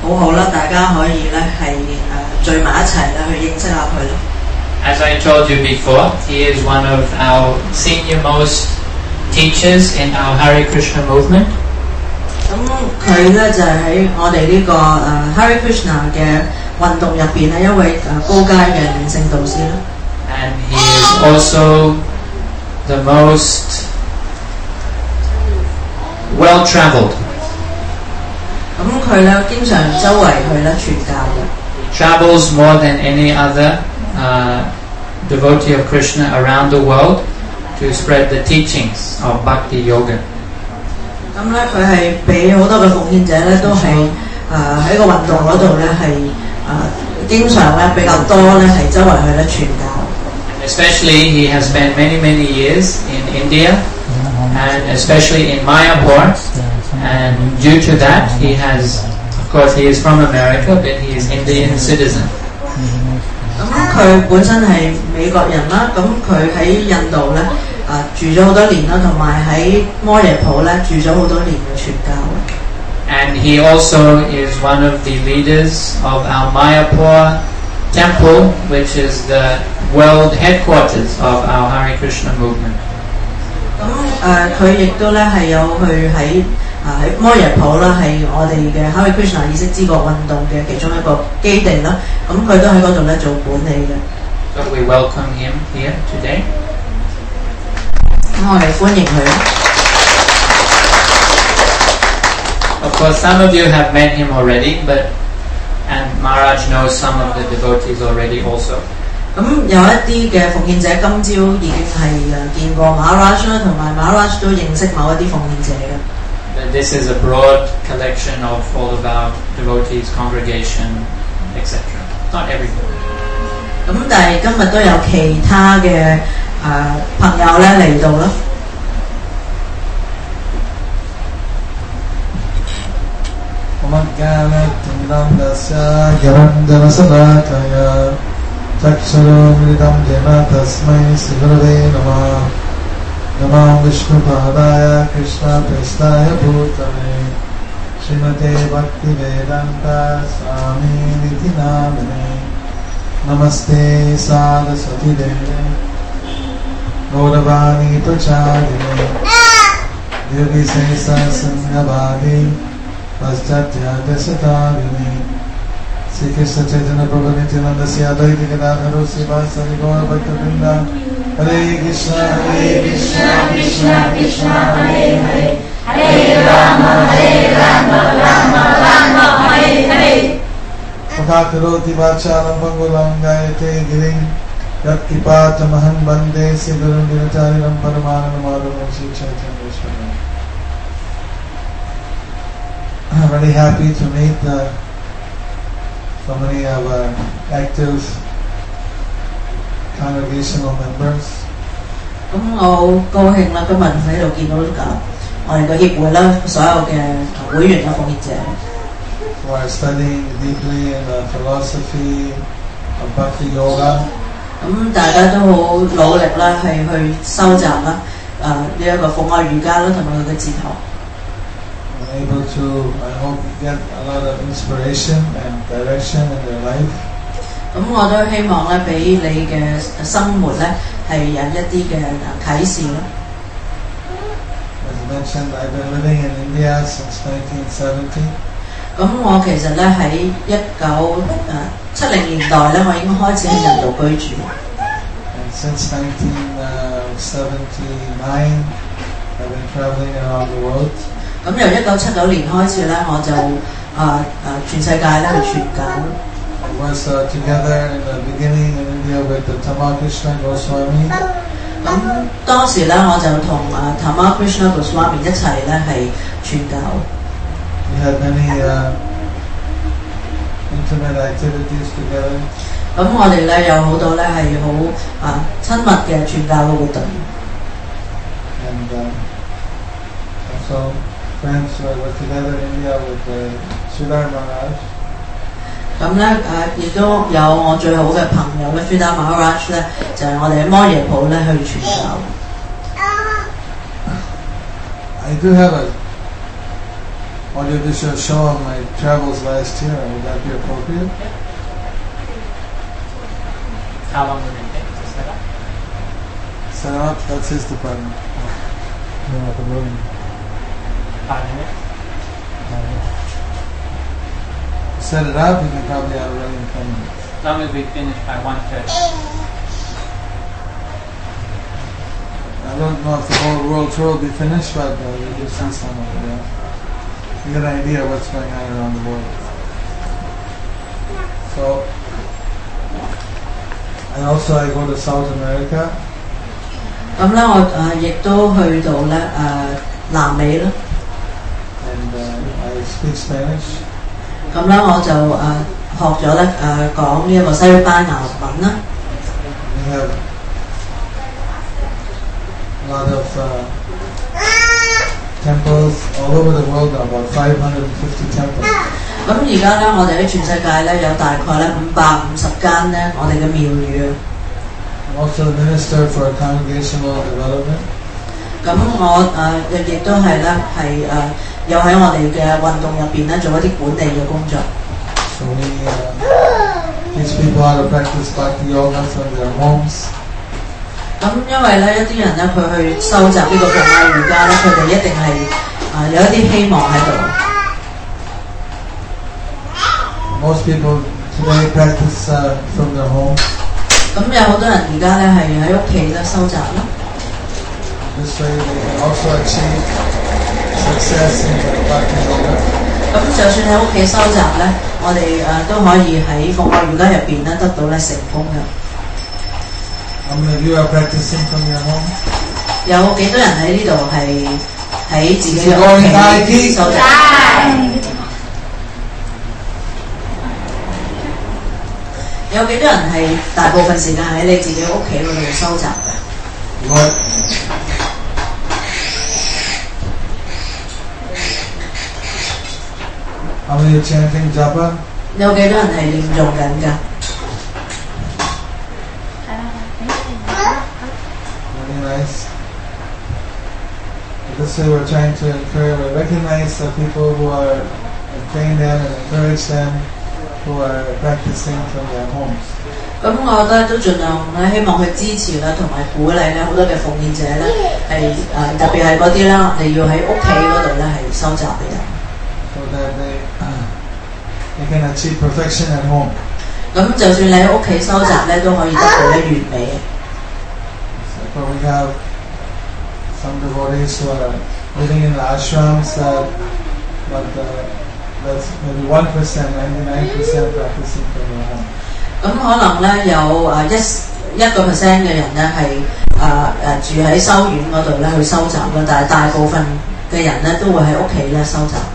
好好啦，大家可以咧係聚埋一齊咧去認識下佢咯。 As I told you before, he is one of our senior-most teachers in our Hare Krishna movement. 咁佢咧就係喺我哋呢個Hare Krishna 嘅運動入邊咧一位高階嘅靈性導師啦。 And he is also the most well-traveled. 咁佢咧經常周圍去咧傳教嘅。 He travels more than any other devotee of Krishna around the world to spread the teachings of Bhakti Yoga. 咁咧佢係俾好多嘅奉獻者咧都係喺個運動嗰度咧係經常咧比較多咧係周圍去咧傳教。 Especially he has spent many years in India and especially in Mayapur, and due to that he has, of course he is from America but he is Indian citizen. 咁佢本身係美國人啦，咁佢喺印度咧住咗好多年啦，同埋喺摩耶普咧住咗好多年嘅傳教。 And he also is one of the leaders of our Mayapur temple, which is the world headquarters of our Hare Krishna movement. 咁佢亦都咧係有去喺摩耶普啦，係我哋嘅 Hare Krishna 意識之國運動嘅其中一個基地啦。咁佢都喺嗰度咧做管理嘅。 So we welcome him here today. 咁我哋歡迎佢。 Of course, some of you have met him already, and Maharaj knows some of the devotees already also. 咁有一啲嘅奉獻者今朝已經係見過 Maharaj 啦，同埋 Maharaj 都認識某一啲奉獻者嘅。 But this is a broad collection of all of our devotees, congregation, etc. Not everybody. 咁但係今日都有其他嘅朋友咧嚟到啦。 चक्षुरुमिलितं येन तस्मै श्रीगुरवे नमः। नमो विष्णुपादाय कृष्णप्रेष्ठाय भूतले श्रीमते भक्तिवेदान्त स्वामिनिति नामिने। नमस्ते सारस्वती देवे गौरवाणी प्रचारिणे निर्विशेषशून्यवादी पश्चात्यागशतारिणे। श्री कृष्ण चैतन्य प्रभु नित्यानंद श्री अद्वैत गदाधर श्रीवासदि गौर भक्तवृंद। हरे कृष्णा कृष्णा कृष्णा हरे हरे, हरे राम राम राम हरे हरे। करोति वाचालं पंगुलं गायते गिरिं यत्कृपातमहं वन्दे श्रीगुरुं दिनचारिणं परमानन्दमाधवं श्री चैतन्येश्वरम्। I'm very happy to meet so many of our active congregational members. 咁我好高興啦，今日喺度見到我哋個協會啦，所有嘅會員啦、奉獻者。 Who are studying deeply in the philosophy of Bhakti Yoga. 咁大家都好努力啦，係去收集啦呢一個奉愛瑜伽啦，同埋佢嘅哲學。 Able to, I hope, get a lot of inspiration and direction in their life. 咁我都希望咧，俾你嘅生活咧係有一啲嘅啟示啦。 As mentioned, I've been living in India since 1970. 咁我其實咧喺1970年代咧，我已經開始喺印度居住。 And since 1979, I've been traveling around the world. 咁由1979年開始咧，我就全世界咧去傳教。 I was together in the beginning in India with the Tamakrishna Goswami. 咁當時咧，我就同Tamakrishna Goswami 一齊咧係傳教。 We had many intimate activities together. 咁我哋咧有好多咧係好親密嘅傳教嘅活動。 And also friends who were together in India with Sridhar Maharaj. 咁咧亦都有我最好嘅朋友咧 Sridhar Maharaj 咧，就係我哋喺摩耶普咧去傳教。 I do have a audiovisual show of my travels last year. Would that be appropriate? How long would it take to set up? Set up, that's his department. 5 minutes? Set it up, you can probably have it ready in 10 minutes. As long as we finish by 1:30. I don't know if the whole world tour will be finished, but we'll just see some of it. You get an idea of what's going on around the world. So, and also I go to South America. 咁咧，我亦都去到咧南美啦。 And I speak Spanish. 咁咧，我就學咗咧講呢一個西班牙文啦。 We have a lot of temples all over the world now, about 550 temples. 咁而家咧，我哋喺全世界咧有大概咧550間咧我哋嘅廟宇啊。 I'm also the minister for congregational development. 咁我亦都係咧有喺我哋嘅運動入邊咧做一啲管理嘅工作。 So we teach people how to practice Bhakti Yoga from their homes. 咁因為咧一啲人咧佢去收集呢個菩提瑜伽咧，佢哋一定係有一啲希望喺度。 Most people today practice from their home. 咁有好多人而家咧係喺屋企咧收集啦。 This way they can also achieve success in Bhakti Yoga. 咁就算喺屋企收集咧，我哋都可以喺奉愛瑜伽入邊咧得到咧成功嘅。 How many of you are practicing from your home? 有幾多人喺呢度係喺自己嘅屋企收集？有幾多人係大部分時間喺你自己屋企嗰度收集嘅？ Lord, how many are chanting japa? 有幾多人係念誦緊㗎？ Very nice. This way we're trying to recognize the people who are train them and encourage them who are practicing from their homes. 咁我覺得都盡量咧，希望去支持啦，同埋鼓勵咧好多嘅奉獻者咧，係特別係嗰啲啦，你要喺屋企嗰度咧係收集嘅人。 So that they can achieve perfection at home. 咁就算你喺屋企收集咧，都可以得到咧完美。 So we have some devotees who are living in the ashrams, but that's maybe 1%, 99% practicing from their home. 咁可能咧有1% 嘅人咧係住喺修院嗰度咧去收集啦，但係大部分嘅人咧都會喺屋企咧收集。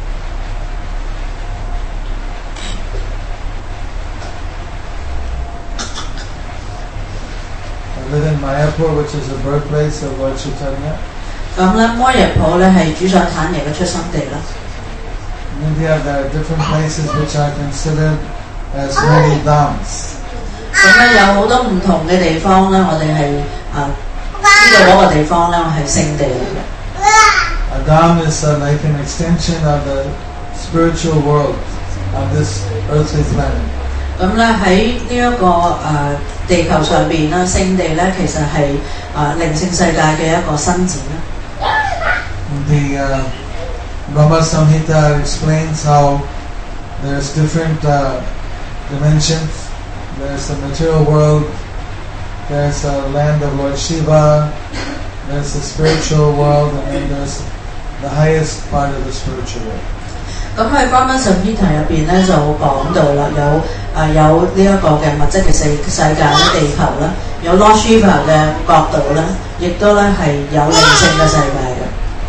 I live in Mayapur, which is the birthplace of Lord Chaitanya. 咁咧，摩耶普咧係主宰坦耶嘅出生地啦。 In India, there are different places which are considered as many dhams. 咁咧有好多唔同嘅地方咧，我哋係知道嗰個地方咧係聖地嚟嘅。 A dham is like an extension of the spiritual world on this earthly planet. 咁咧喺呢一個地球上邊啦，聖地咧其實係靈性世界嘅一個伸展啦。 The Brahma Samhita explains how there's different dimensions. There's the material world, there's the land of Lord Shiva, there's the spiritual world, and then there's the highest part of the spiritual world. 咁喺 Brahma Samhita 入邊咧就講到啦，有呢一個嘅物質嘅世界啦、地球啦，有 Lord Shiva 嘅角度啦，亦都咧係有靈性嘅世界嘅。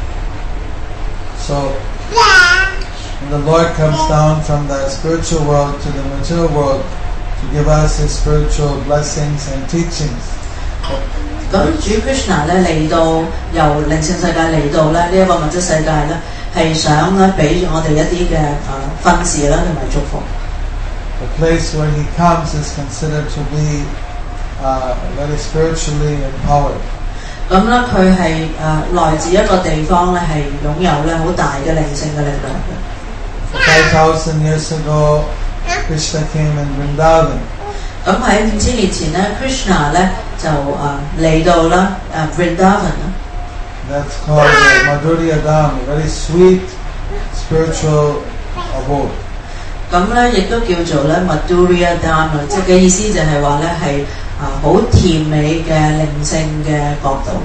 So, when the Lord comes down from the spiritual world to the material world to give us His spiritual blessings and teachings. 咁主 Krishna 咧嚟到由靈性世界嚟到咧呢一個物質世界咧，係想咧俾我哋一啲嘅訓示啦同埋祝福。 The place where He comes is considered to be very spiritually empowered. 咁咧佢係來自一個地方咧，係擁有咧好大嘅靈性嘅力量嘅。 5,000 years ago, Krishna came in Vrindavan. 咁喺5000年前咧 ，Krishna 咧就嚟到啦Vrindavan 啦。 That's called Madhurya Dham, a very sweet spiritual abode. 咁咧亦都叫做咧 Madhurya Dham 啦，即係嘅意思就係話咧係好甜美嘅靈性嘅國度。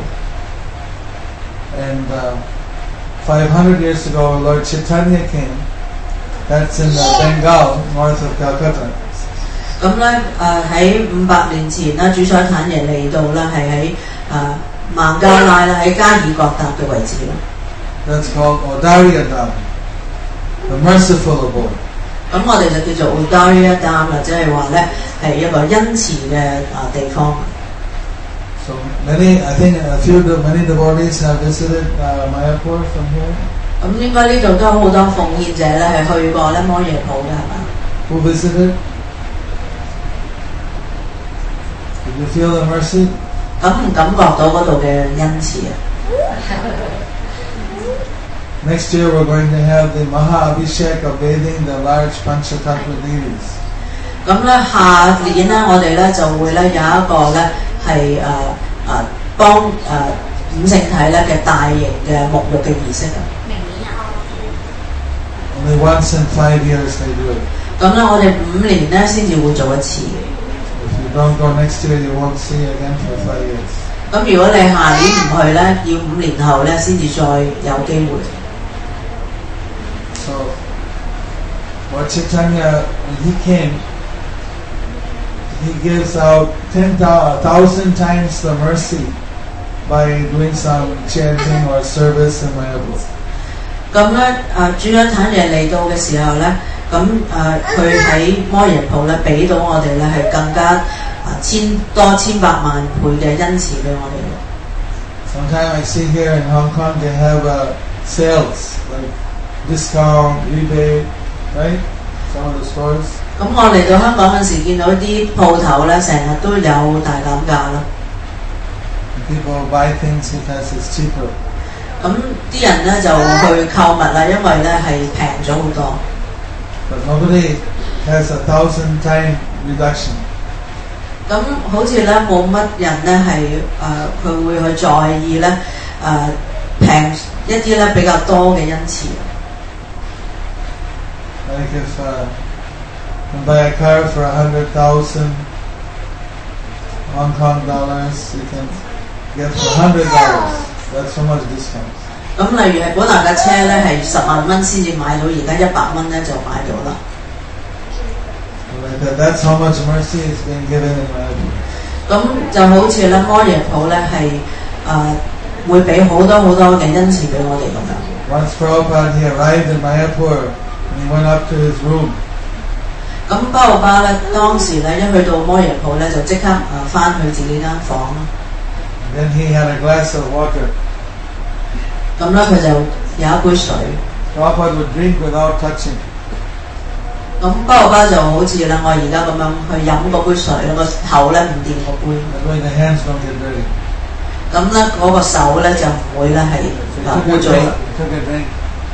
And 500 years ago, Lord Chaitanya came. That's in Bengal, north of Calcutta. 咁咧喺500年前啦，主宰坦耶嚟到啦，係喺孟加拉啦，喺加爾各答嘅位置啦。 That's called Audarya Dham, the merciful abode. 咁我哋就叫做 Audarya Dham 啦，即係話咧係一個恩慈嘅地方。 So many devotees have visited Mayapur from here. 咁應該呢度都好多奉獻者咧係去過咧摩耶普嘅係嘛？ Who visited? Did you feel the mercy? 感唔感覺到嗰度嘅恩慈啊？ Next year we're going to have the Maha Abhishek of bathing the large Panchatattva Devis. 咁咧下年咧我哋咧就會咧有一個咧係幫五聖體咧嘅大型嘅沐浴嘅儀式啊。 Only once in 5 years they do it. 咁咧我哋5年咧先至會做一次。 If you don't go next year, you won't see again for 5 years. 咁如果你下年唔去咧，要5年後咧先至再有機會。 So, Lord Chaitanya, when he came, he gives out 10,000 times the mercy by doing some chanting or service in Mayapur. 咁咧主宰坦耶嚟到嘅時候咧，咁佢喺摩耶普咧俾到我哋咧係更加千百萬倍嘅恩慈俾我哋。 Sometimes I see here in Hong Kong they have sales like discount, rebate, right? Some of the stores. 咁我嚟到香港嗰時見到啲鋪頭咧，成日都有大減價咯。 People buy things because it's cheaper. 咁啲人咧就去購物啦，因為咧係平咗好多。 But nobody has 1,000 time reduction. 咁好似咧冇乜人咧係佢會去在意咧平一啲咧比較多嘅恩賜。 Like if you can buy a car for 100,000 Hong Kong dollars, you can get for $100. That's so much discount. 咁例如係本來架車咧係10萬蚊先至買到，而家100蚊咧就買到啦。 That's how much mercy is being given in Mayapur. 咁就好似咧摩耶普咧係會俾好多好多嘅恩賜俾我哋咁樣。 Once Prabhupada he arrived in Mayapur and he went up to his room. 咁巴魯巴咧當時咧一去到摩耶普咧就即刻翻去自己間房。 Then he had a glass of water. 咁咧佢就有一杯水。 Prabhupada would drink without touching. 咁巴魯巴就好似咧我而家咁樣去飲嗰杯水啦，個頭咧唔掂個杯。 That way the hands don't get dirty. 咁咧嗰個手咧就唔會咧係污糟啦。 Took a drink.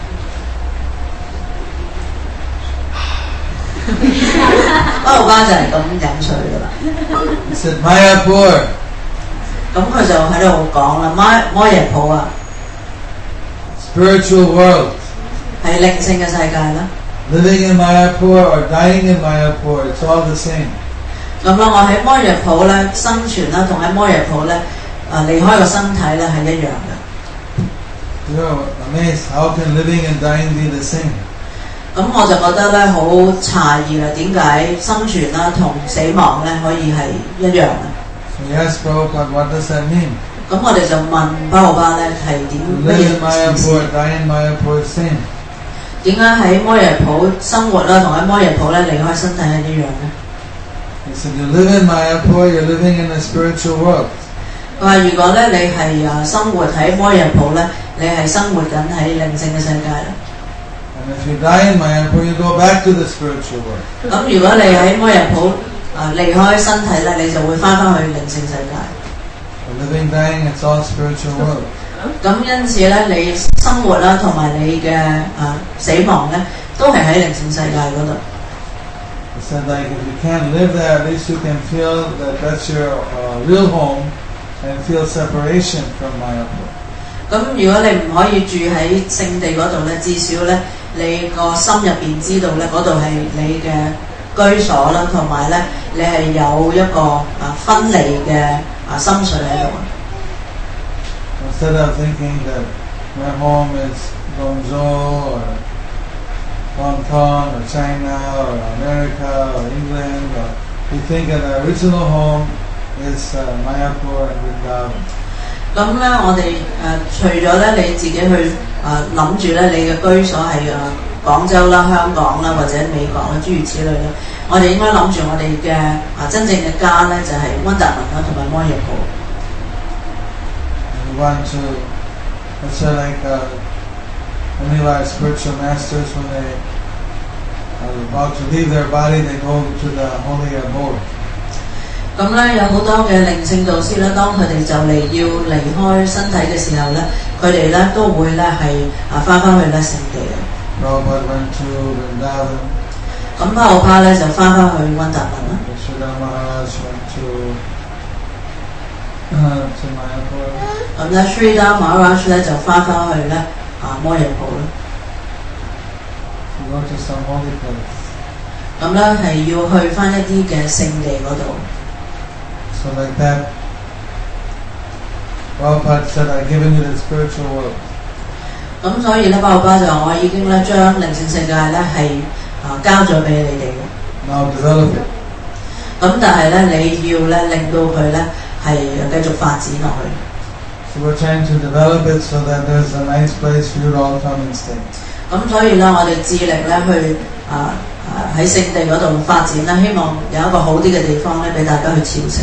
巴魯巴就係咁飲水噶啦。 He said, Mayapur. 咁佢就喺度講啦，摩耶普啊 ，spiritual world 係靈性嘅世界啦。 Living in Mayapur or dying in Mayapur, it's all the same. 咁啦，我喺摩耶普咧生存啦，同喺摩耶普咧離開個身體咧係一樣嘅。 You're amazed, how can living and dying be the same? 咁我就覺得咧好詫異啦，點解生存啦同死亡咧可以係一樣嘅？ So he asked Prabhupada, what does that mean? 咁我哋就問巴魯巴咧係點 Live in Mayapur, die in Mayapur, same. 點解喺摩耶普生活啦，同喺摩耶普咧離開身體係一樣咧？ He said, you live in Mayapur, you're living in a spiritual world. 佢話如果咧你係生活喺摩耶普咧，你係生活緊喺靈性嘅世界啦。 And if you die in Mayapur, you go back to the spiritual world. 咁如果你喺摩耶普離開身體咧，你就會翻返去靈性世界。 The living, dying, it's all spiritual world. 咁因此咧，你生活啦，同埋你嘅死亡咧，都係喺靈性世界嗰度。 He said, like, if you can't live there, at least you can feel that that's your real home and feel separation from Mayapur. 咁如果你唔可以住喺聖地嗰度咧，至少咧你個心入邊知道咧，嗰度係你嘅居所啦，同埋咧你係有一個分離嘅心緒喺度。 Instead of thinking that my home is Guangzhou or Hong Kong or China or America or England, or you think that the original home is Mayapur and Vrindavan. 咁咧，我哋除咗咧你自己去諗住咧，你嘅居所係廣州啦、香港啦或者美國啦，諸如此類啦，我哋應該諗住我哋嘅真正嘅家咧，就係溫達文啦同埋摩耶普。 We want to, let's say like many of our spiritual masters, when they are about to leave their body, they go to the holy abode. 咁咧有好多嘅靈性導師咧，當佢哋就嚟要離開身體嘅時候咧，佢哋咧都會咧係翻去咧聖地嘅。 Prabhupada went to Vrindavan. 咁巴奧帕咧就翻去溫達文啦。 Sridhar Maharaj went to Mayapur. 咁咧 Sridhar Maharaj 咧就翻去咧摩耶普啦。 To go to some holy place. 咁咧係要去翻一啲嘅聖地嗰度。 So like that, Prabhupada said, I've given you the spiritual world. 咁所以咧，巴奧巴就話我已經咧將靈性世界咧係交咗俾你哋嘅。 Now develop it. 咁但係咧，你要咧令到佢咧係繼續發展落去。 So we're trying to develop it so that there's a nice place for you to all come and stay. 咁所以咧，我哋致力咧去喺聖地嗰度發展啦，希望有一個好啲嘅地方咧俾大家去朝聖。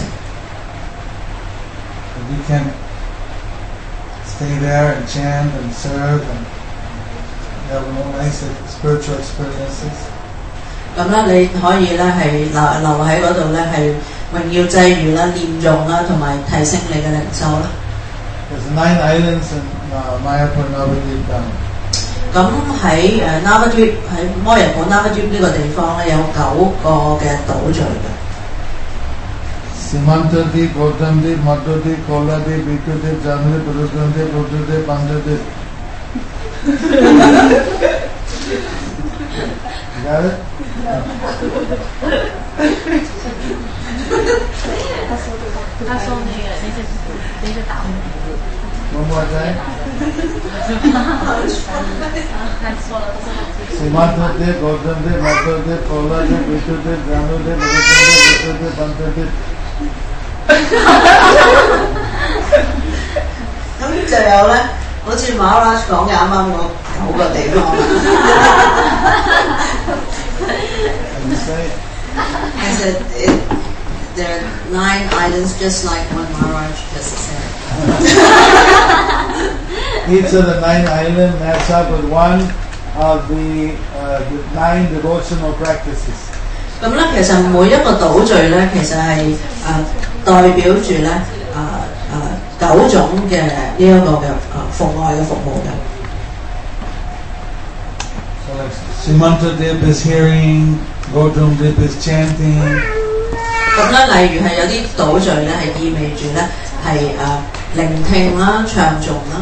We can stay there and chant and serve and have nice spiritual experiences. 咁咧，你可以咧係留喺嗰度咧係榮耀祭娛啦、念誦啦，同埋提升你嘅靈修啦。 There's 9 islands in Mayapur Navadvip down. 咁喺Navadvip 喺摩耶普 Navadvip 呢個地方咧有9個嘅島嶼嘅。 Simantadip, Gautandip, Madhudip, Koladip, Vitudip, Janudip, Rudandip, Rududip, Pandadip. Got it? One more time. Simantadip, Gautandip, Madhudip, Koladip, Vitudip, Janudip, Rudandip, Rududip, Pandadip. 咁就有咧，好似馬拉講嘅啱啱嗰9個地方。I said there are 9 islands, just like what Maharaj just said. Each of the 9 islands match up with one of the 9 devotional practices. 咁咧，其實每一個島嶼咧，其實係代表住咧9種嘅呢一個嘅服愛嘅服務嘅。 So like Simantadip is hearing, Gautandip is chanting. 咁咧，例如係有啲島嶼咧係意味住咧係聆聽啦、唱頌啦。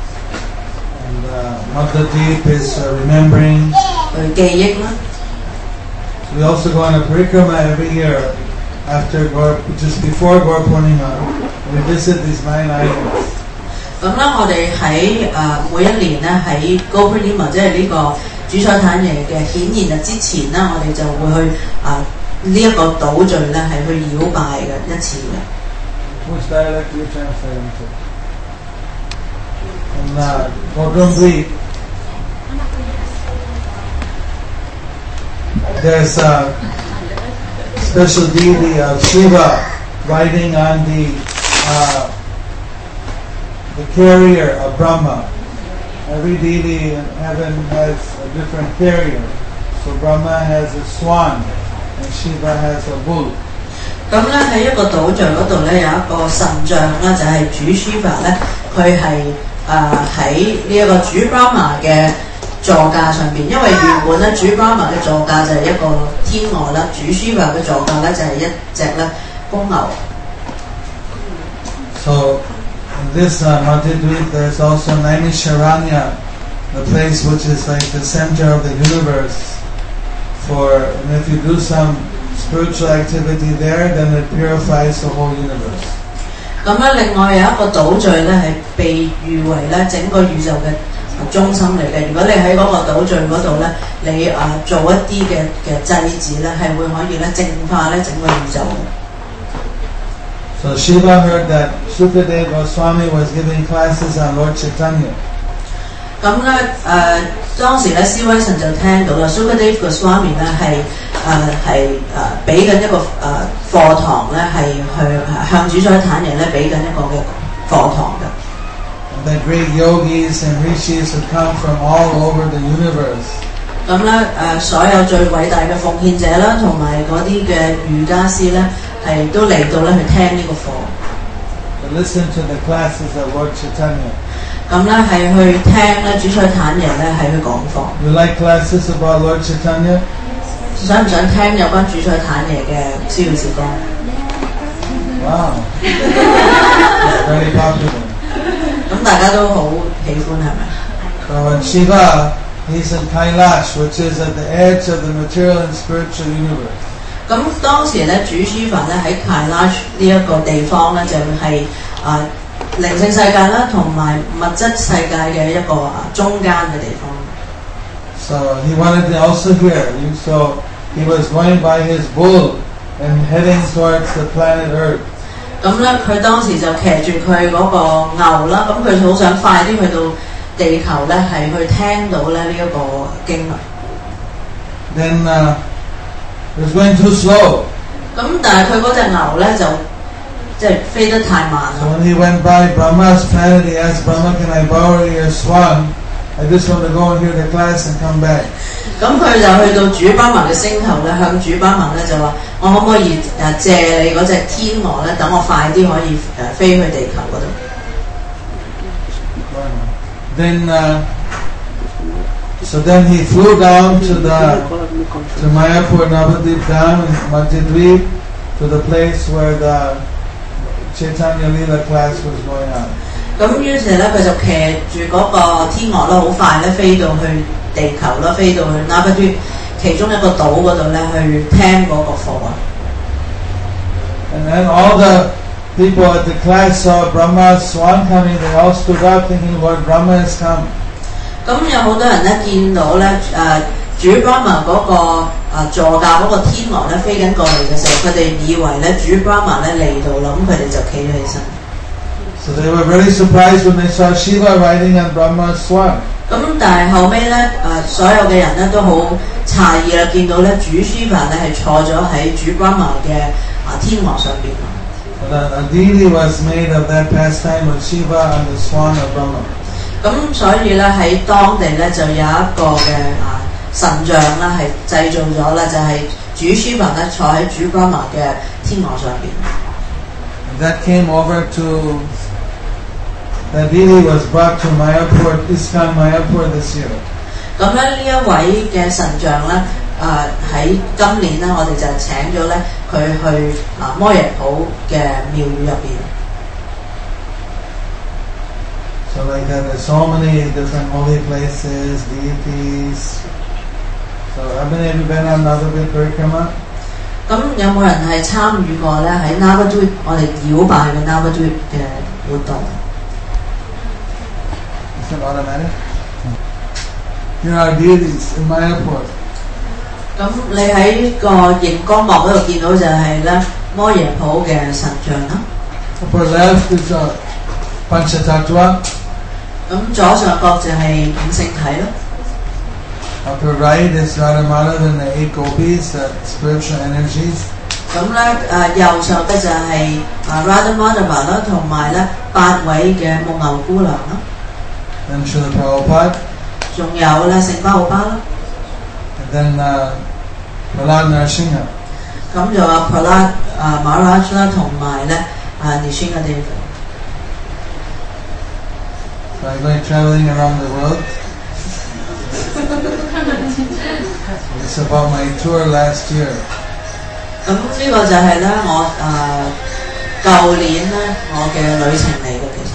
And Madhudip is remembering. 記憶啦。 We also go on a parikrama every year after just before Gaur Purnima. We visit these 9 islands. 咁咧，我哋喺每一年咧喺 Gaur Purnima 即係呢個主彩坦爺嘅顯現日之前咧，我哋就會去呢一個島嶼咧係去繞拜嘅一次嘅。 Which dialect you translate into? And Gautandip, there's a special deity of Shiva riding on the carrier of Brahma. Every deity in heaven has a different carrier. So Brahma has a swan and Shiva has a bull. 咁咧喺一個島像嗰度咧有一個神像啦，就係主 Shiva 咧，佢係喺呢一個主 Brahma 嘅座駕上邊，因為原本咧主 Brahma 嘅座駕就係一個天鵝啦，主 Shiva 嘅座駕咧就係一隻咧公牛。 So in this Madhyadweep there's also Naimisharanya, the place which is like the center of the universe. And if you do some spiritual activity there, then it purifies the whole universe. 咁咧，另外有一個島嶼咧係被譽為咧整個宇宙嘅中心嚟嘅。如果你喺嗰個島嶼嗰度咧，你做一啲嘅祭祀咧，係會可以咧淨化咧整個宇宙。 So Shiva heard that Sukadeva Goswami was giving classes on Lord Chaitanya. 咁咧當時咧施威神就聽到啦 ，Sukadeva Goswami 咧係俾緊一個課堂咧，係去向主宰坦人咧俾緊一個嘅課堂嘅。 The great yogis and rishis would come from all over the universe. 咁咧所有最偉大嘅奉獻者啦，同埋嗰啲嘅瑜伽師咧，係都嚟到咧去聽呢個課。 To listen to the classes of Lord Chaitanya. 咁咧係去聽咧主宰坦人咧係去講課。 You like classes about Lord Chaitanya? 想唔想聽有關主宰坦爺嘅逍遙時光 Wow, it's very popular. 咁大家都好喜歡係咪？ So when Shiva, he's in Kailash, which is at the edge of the material and spiritual universe. 咁當時咧主 Shiva 咧喺 Kailash 呢一個地方咧就係靈性世界啦，同埋物質世界嘅一個中間嘅地方。 So he wanted to also hear. So he was going by his bull and heading towards the planet Earth. 咁咧，佢當時就騎住佢嗰個牛啦，咁佢好想快啲去到地球咧，係去聽到咧呢一個經文。 Then it was going too slow. 咁但係佢嗰隻牛咧就即係飛得太慢啦。 So when he went by Brahma's planet, he asked Brahma, "Can I borrow your swan? I just want to go and hear the class and come back." 咁佢就去到主巴文嘅星球咧，向主巴文咧就話：我可唔可以借你嗰隻天鵝咧，等我快啲可以飛去地球嗰度？ Then, so then he flew down to Mayapur, Navadvip Dham, and Madhyadweep, to the place where the Chaitanya Leela class was going on. 咁於是咧，佢就騎住嗰個天鵝啦，好快咧飛到去地球啦，飛到去 Navadvip 其中一個島嗰度咧，去聽嗰個課啊。 And then all the people at the class saw Brahma's swan coming. They all stood up, thinking, "Lord Brahma has come." 咁有好多人咧見到咧主 Brahma 嗰個座駕嗰個天鵝咧飛緊過嚟嘅時候，佢哋以為咧主 Brahma 咧嚟到啦，咁佢哋就企咗起身。 So they were very surprised when they saw Shiva riding on Brahma's swan. 咁但係後尾咧所有嘅人咧都好詫異啦，見到咧主 Shiva 咧係坐咗喺主 Brahma 嘅天鵝上邊。 A deity was made of that pastime of Shiva on the swan of Brahma. 咁所以咧喺當地咧就有一個嘅神像啦，係製造咗啦，就係主 Shiva 咧坐喺主 Brahma 嘅天鵝上邊。 That came over to that deity was brought to Mayapur, ISKCON Mayapur this year. 咁咧呢一位嘅神像咧喺今年咧，我哋就請咗咧佢去摩耶普嘅廟宇入邊。 So like that, there's so many different holy places, deities. So have you been on Navadvip Parikrama? 咁有冇人係參與過咧喺 Navadvip 我哋繞拜嘅 Navadvip 嘅活動？ Is it automatic? Here are deities in Mayapur. 咁你喺個熒光幕嗰度見到就係咧摩耶普嘅神像啦。 Upper left is Panchatattva. 咁左上角就係五聖體啦。 Upper right is Radhamala and the 8 gopis, spiritual energies. 咁咧右上嘅就係Radhamadava 啦，同埋咧8位嘅牧牛姑娘啦。 Then Srila Prabhupada. 仲有咧聖巴奧巴啦。 And then Prahlad Narasimha. 咁就阿 Prahlad Maharaj 啦，同埋咧Nishingadeva。 So I went traveling around the world. It's about my tour last year. 咁呢個就係咧我舊年咧我嘅旅程嚟嘅，其實。